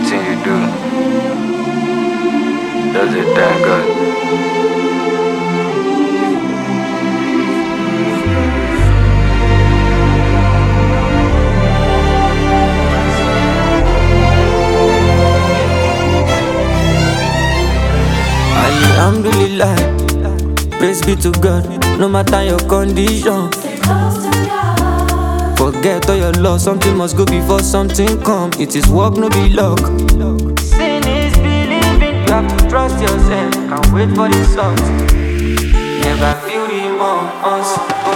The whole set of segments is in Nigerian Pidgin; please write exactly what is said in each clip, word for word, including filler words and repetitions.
anything you do does it damn good. Alhamdulillah, praise be to God, no matter your condition. Forget all your loss, something must go before something come. It is work, no be luck. Sin is believing, you have to trust yourself and wait for the result. Never feel remorse.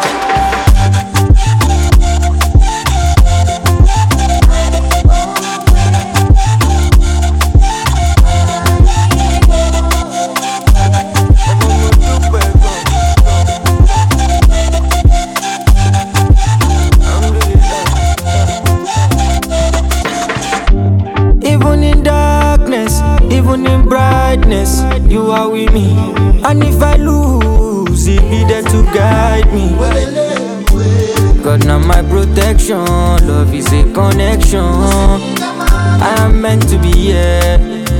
Even in brightness, you are with me. And if I lose, it be there to guide me. God, now my protection, love is a connection. I am meant to be here.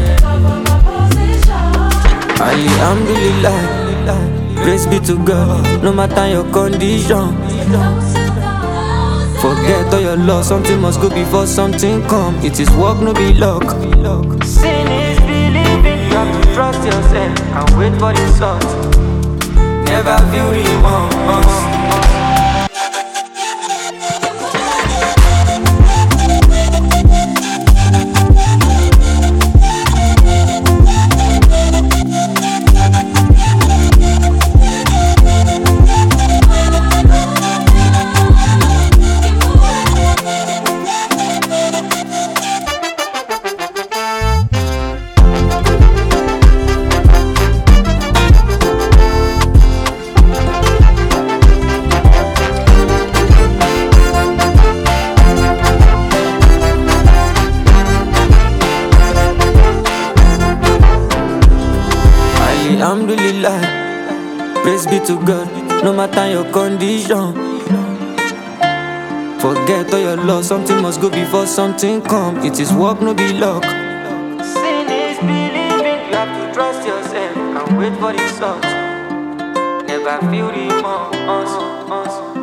Alhamdulillah, praise be to God, no matter your condition. Forget all your loss, something must go before something come. It is work, no be luck. Sin is believing, you have to trust yourself and wait for the result. Never feel remorse. Alhamdulillah, praise be to God, no matter your condition. Forget all your loss, something must go before something come. It is work, no be luck. Sin is believing, you have to trust yourself and wait for the result. Never feel remorse.